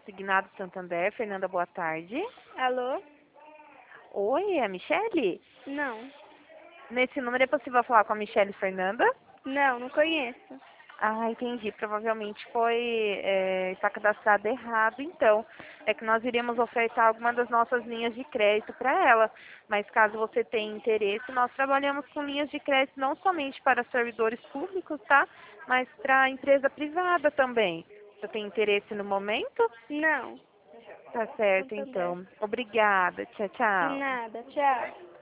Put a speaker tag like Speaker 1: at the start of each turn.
Speaker 1: Consignado Santander. Fernanda, boa tarde.
Speaker 2: Alô?
Speaker 1: Oi, é a Michele?
Speaker 2: Não.
Speaker 1: Nesse número é possível falar com a Michele Fernanda?
Speaker 2: Não, não conheço.
Speaker 1: Ah, entendi. Provavelmente está cadastrado errado, então. É que nós iríamos ofertar alguma das nossas linhas de crédito para ela. Mas caso você tenha interesse, nós trabalhamos com linhas de crédito não somente para servidores públicos, tá? Mas para empresa privada também. Você tem interesse no momento?
Speaker 2: Não.
Speaker 1: Tá certo,
Speaker 2: Santander.
Speaker 1: então. Obrigada. Tchau,
Speaker 2: De
Speaker 1: tchau.
Speaker 2: nada. Tchau.